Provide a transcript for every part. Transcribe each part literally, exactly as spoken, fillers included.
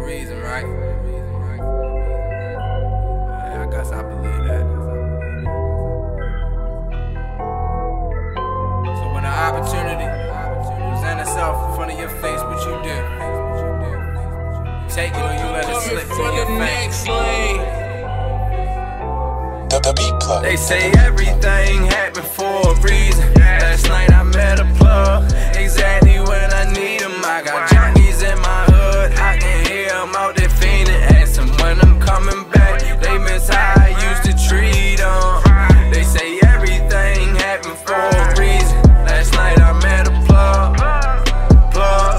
reason, right? Yeah, I guess I believe that. So when the opportunity presents itself in front of your face, what you do? Take it or you let it slip through your face. The beat plug. They say everything happened for a reason. Last night I met a plug, exactly when I need them. I got junkies in my hood, I can hear them out there fiending. Ask them when I'm coming back, they miss how I used to treat them. They say everything happened for a reason. Last night I met a plug, plug,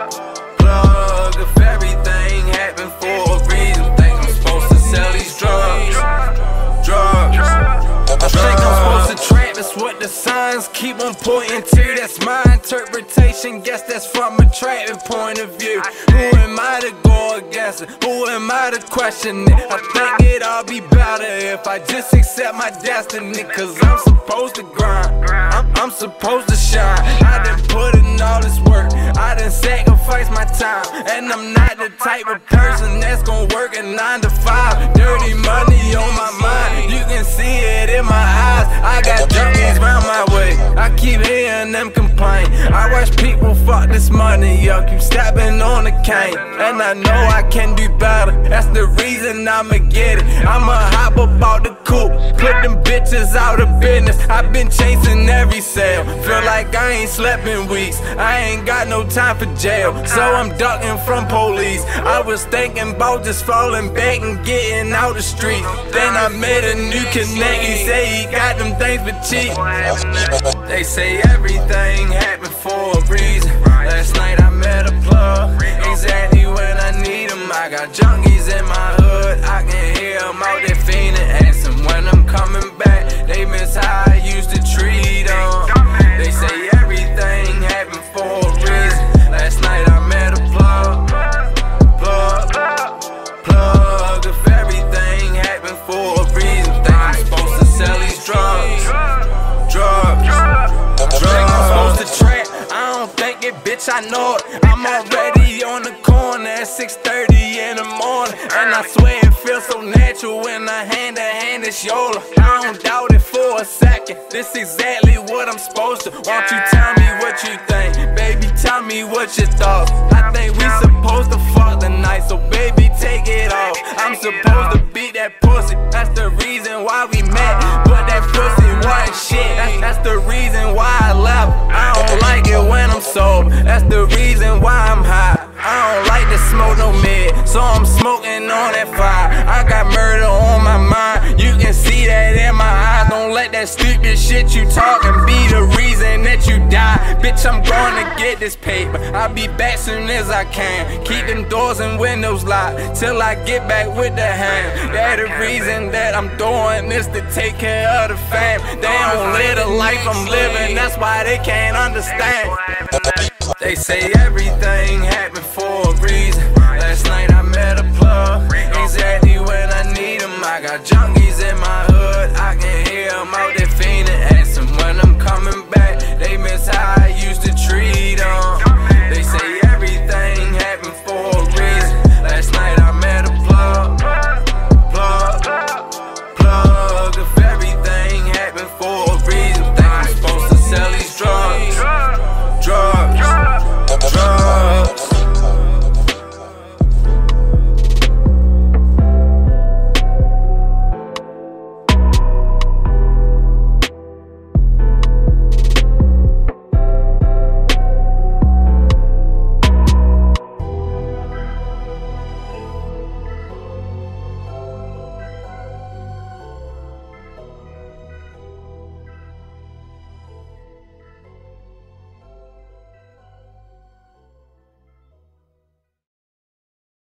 plug. If everything happened for a reason, think I'm supposed to sell these drugs. Drugs. I think I'm supposed to trap, that's what the signs keep on pointing to. That's my interpretation, guess that's from a trapping point of view. Who am I to go against it? Who am I to question it? I think it'd all be better if I just accept my destiny. Cause I'm supposed to grind, I'm, I'm supposed to shine. I done put in all this work, I done sacrificed my time. And I'm not the type of person that's gonna work a nine to five. Dirty money on my mind, you can see it in my eyes. I got junkies round my way, I keep hearing them complain. I watch people fuck this money up, keep stepping on the cane. And I know I can do better, that's the reason I'ma get it. I'ma hop up out the coupe, put them bitches out of business. I've been chasing every sale, feel like I ain't slept in weeks. I ain't got no time for jail, so I'm ducking from police. I was thinking about just falling back and getting out the street. Then I met a new connect, he say he got them things for cheap. They say everything happened for a reason. Last night I met a plug, exactly when I need them. I got junkies in my hood, I can hear them out there fiending. Ask them when I'm coming back, they miss how I used to treat them. They say everything happened for a reason. Last night I met a plug, plug, plug. If everything happened for a reason, think I'm supposed to sell these drugs, drugs, drugs. I'm supposed to trap, I don't think it, bitch, I know it. I'm already on the corner at six thirty in the morning, and I swear it feels so natural when I hand to hand it's Yola. I don't doubt it for a second, this exactly what I'm supposed to. Won't you tell me what you think, baby, tell me what your thoughts. I think we supposed to fuck tonight, so baby, take it off. I'm supposed to beat that pussy, that's the reason why we met. But that pussy wasn't shit, that's, that's the reason why I left. I don't like it when I'm sober, that's the reason why I'm high. I don't like to smoke no mid, so I'm smoking on that fire. I got murder on my mind, you can see that in my eyes. Don't let that stupid shit you talking be the reason that you die. Bitch, I'm going to get this paper, I'll be back soon as I can. Keep them doors and windows locked till I get back with the hand. That the reason that I'm doing this, to take care of the fam. They don't live the life I'm living, that's why they can't understand. They say everything happened for a reason. Last night I met a plug, exactly when I need them. I got junkies in my hood, I can hear them out there fiending. Ask them when I'm coming back, they miss how I used to treat them. They say everything happened for a reason. Last night I met a plug, plug, plug. If everything